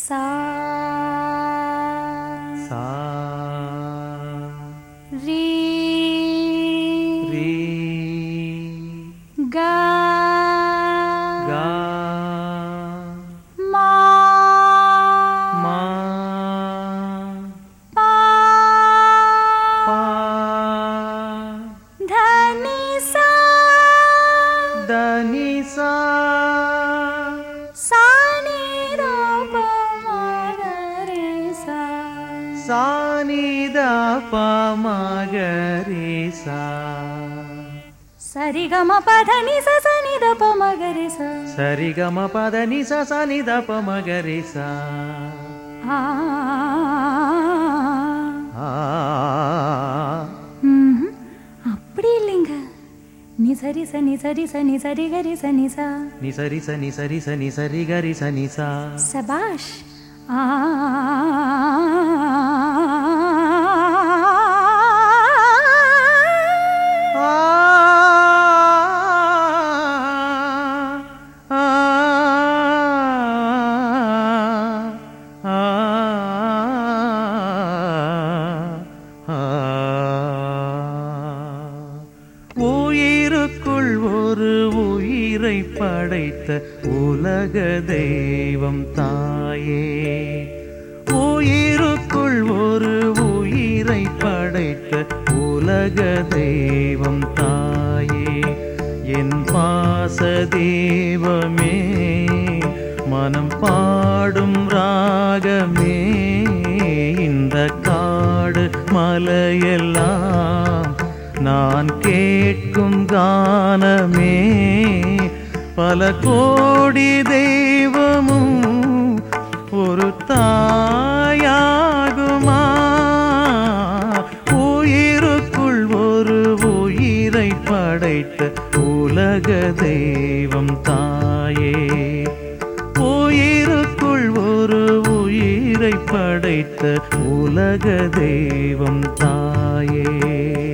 सा सा री री गा गा मा मा पा पा धा नि सा द नि सा सा नि ध प म ग रे सा सा नि द प म ग रे सा सा रि ग म प ध नि सा सा नि ध प म ग रे सा सा रि ग म प ध नि सा सा नि ध प म ग रे सा आ ஆ அப்படி இல்லைங்க ni sari sa ni sari sa ni sari ga ri sa ni sa ni sari sa ni sari sa ni sari ga ri sa ni sa சபாஷ் உயிருக்குள் ஒரு உயிரை படைத்த உலக தெய்வம் தாயே உயிருக்குள் ஒரு உயிரை படைத்த உலக தெய்வம் தாயே என் பாச தெய்வமே மனம் பாடும் ராகமே இந்த காடு மலையெல்லாம் நான் கேட்கும் கானமே பல கோடி தெய்வமும் ஒரு தாயாகுமா உயிருக்குள் ஒரு உயிரை படைத்த உலக தெய்வம் தாயே உயிருக்குள் ஒரு உயிரை படைத்த உலக தெய்வம் தாயே